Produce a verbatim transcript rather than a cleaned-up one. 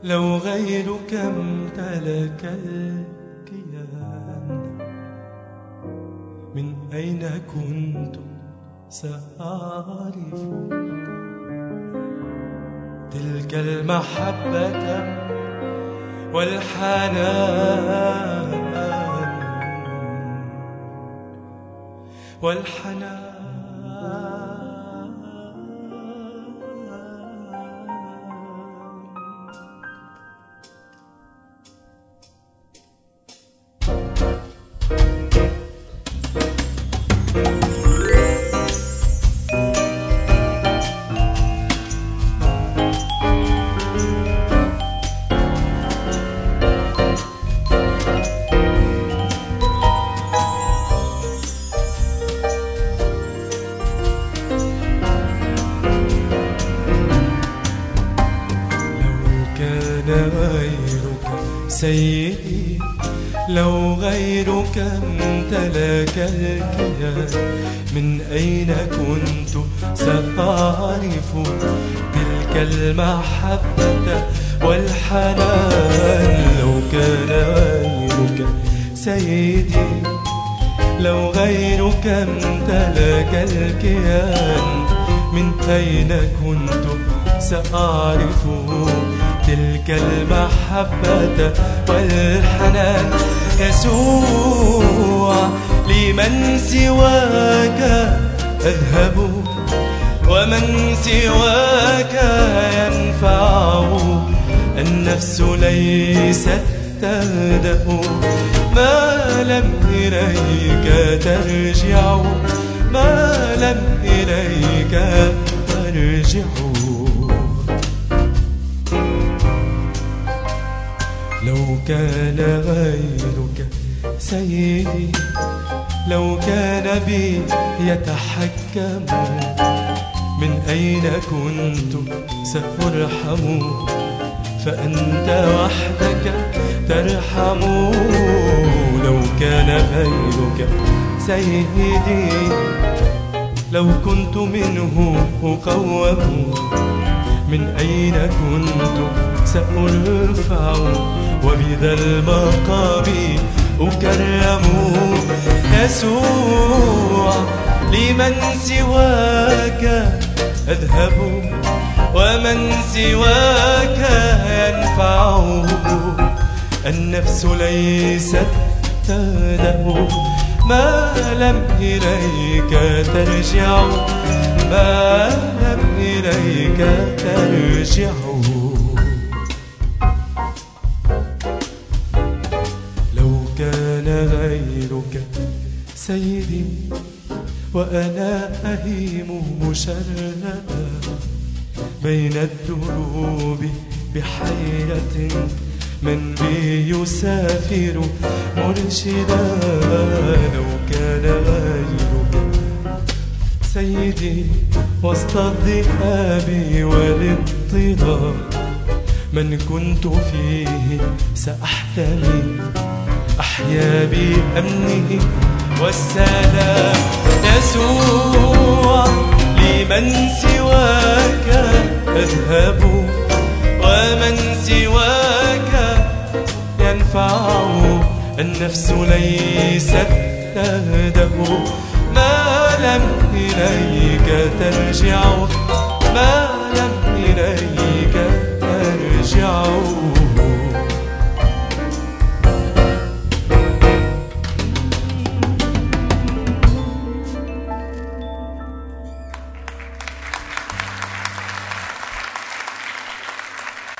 لو غيرك امتلك الكيان، من أين كنت سأعرف تلك المحبة والحنان والحنان غيرك سيدي، لو غيرك امتلك الكيان، من أين كنت سأعرف تلك المحبة والحنان؟ لو كان غيرك سيدي، لو غيرك امتلك الكيان، من أين كنت سأعرف تلك المحبة والحنان؟ يسوع، لمن سواك أذهب ومن سواك ينفع؟ النفس ليست تهدأ ما لم إليك ترجع، ما لم إليك ترجع. لو كان غيرك سيدي، لو كان بي يتحكم، من أين كنت سأرحم؟ فأنت وحدك ترحم. لو كان غيرك سيدي، لو كنت منه أقوم، من أين كنت سأرفع وبذا المقام أكرم؟ يسوع، لمن سواك أذهب ومن سواك ينفع؟ النفس ليست تهدأ ما لم إليك ترجع، ما لم إليك ترجع. لو كان غيرك سيدي، وأنا أهيم مشردا بين الدروب بحيرة، من بي يسافر مرشدا؟ لو كان غيرك سيدي، وسط الذئاب والاضطراب، من كنت فيه سأحتمي، أحيا بأمنه والسلام. يسوع، لمن سواك أذهب ومن سواك ينفع؟ النفس ليست تهدأ ما لم إليك ترجع، ما لم إليك